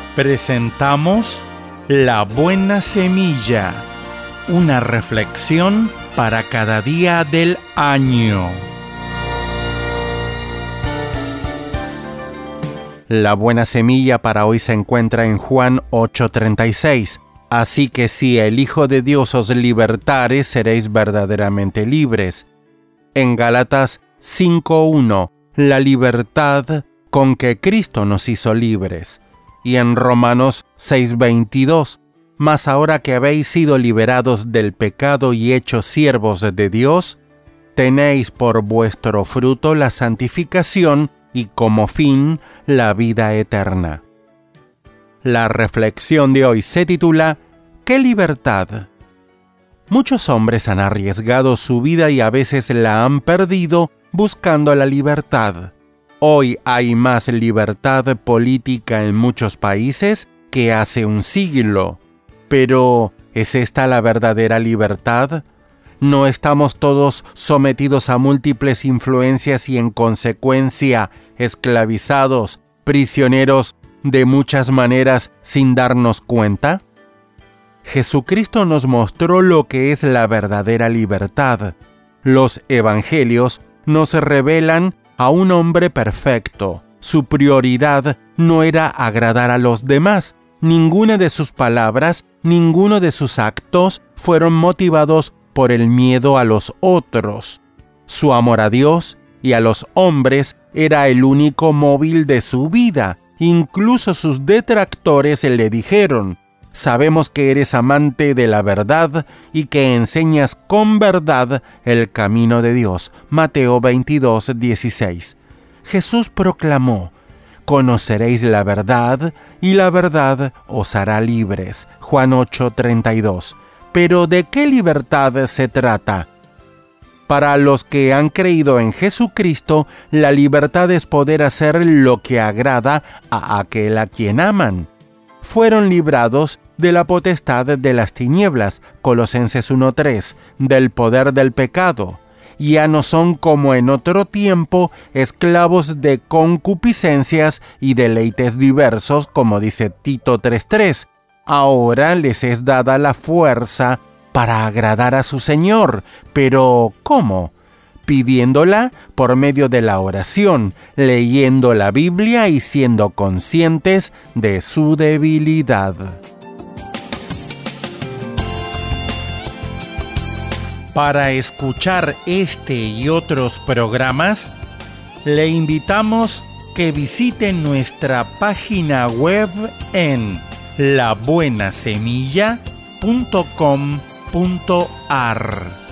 Presentamos La Buena Semilla, una reflexión para cada día del año. La buena semilla para hoy se encuentra en Juan 8:36. Así que si el Hijo de Dios os libertare, seréis verdaderamente libres. En Gálatas 5:1, la libertad con que Cristo nos hizo libres. Y en Romanos 6:22, mas ahora que habéis sido liberados del pecado y hechos siervos de Dios, tenéis por vuestro fruto la santificación y como fin la vida eterna. La reflexión de hoy se titula ¿Qué libertad? Muchos hombres han arriesgado su vida y a veces la han perdido buscando la libertad. Hoy hay más libertad política en muchos países que hace un siglo. Pero, ¿es esta la verdadera libertad? ¿No estamos todos sometidos a múltiples influencias y en consecuencia esclavizados, prisioneros de muchas maneras sin darnos cuenta? Jesucristo nos mostró lo que es la verdadera libertad. Los evangelios nos revelan a un hombre perfecto. Su prioridad no era agradar a los demás. Ninguna de sus palabras, ninguno de sus actos fueron motivados por el miedo a los otros. Su amor a Dios y a los hombres era el único móvil de su vida. Incluso sus detractores le dijeron: sabemos que eres amante de la verdad y que enseñas con verdad el camino de Dios. Mateo 22:16. Jesús proclamó: conoceréis la verdad y la verdad os hará libres. Juan 8:32. Pero ¿de qué libertad se trata? Para los que han creído en Jesucristo, la libertad es poder hacer lo que agrada a aquel a quien aman. Fueron librados de la potestad de las tinieblas, Colosenses 1:3, del poder del pecado. Ya no son como en otro tiempo, esclavos de concupiscencias y deleites diversos, como dice Tito 3:3. Ahora les es dada la fuerza para agradar a su Señor. ¿Pero cómo? Pidiéndola por medio de la oración, leyendo la Biblia y siendo conscientes de su debilidad. Para escuchar este y otros programas, le invitamos que visite nuestra página web en labuenasemilla.com.ar.